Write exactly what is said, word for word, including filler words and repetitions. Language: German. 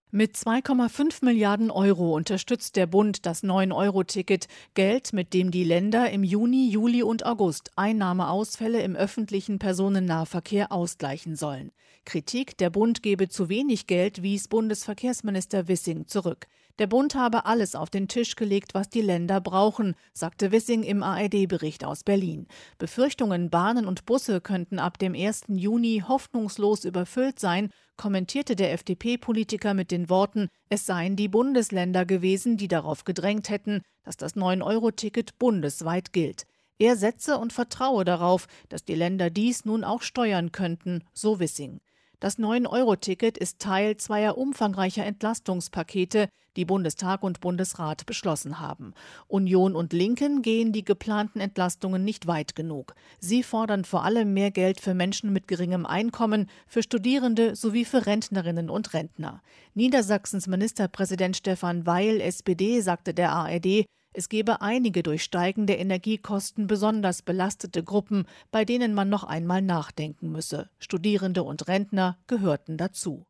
Mit zwei Komma fünf Milliarden Euro unterstützt der Bund das neun-Euro-Ticket, Geld, mit dem die Länder im Juni, Juli und August Einnahmeausfälle im öffentlichen Personennahverkehr ausgleichen sollen. Kritik, der Bund gebe zu wenig Geld, wies Bundesverkehrsminister Wissing zurück. Der Bund habe alles auf den Tisch gelegt, was die Länder brauchen, sagte Wissing im A R D-Bericht aus Berlin. Befürchtungen, Bahnen und Busse könnten ab dem ersten Juni hoffnungslos überfüllt sein, kommentierte der F D P-Politiker mit den Worten, es seien die Bundesländer gewesen, die darauf gedrängt hätten, dass das neun-Euro-Ticket bundesweit gilt. Er setze und vertraue darauf, dass die Länder dies nun auch steuern könnten, so Wissing. Das neun-Euro-Ticket ist Teil zweier umfangreicher Entlastungspakete, die Bundestag und Bundesrat beschlossen haben. Union und Linken gehen die geplanten Entlastungen nicht weit genug. Sie fordern vor allem mehr Geld für Menschen mit geringem Einkommen, für Studierende sowie für Rentnerinnen und Rentner. Niedersachsens Ministerpräsident Stefan Weil, S P D, sagte der A R D, es gebe einige durch steigende Energiekosten besonders belastete Gruppen, bei denen man noch einmal nachdenken müsse. Studierende und Rentner gehörten dazu.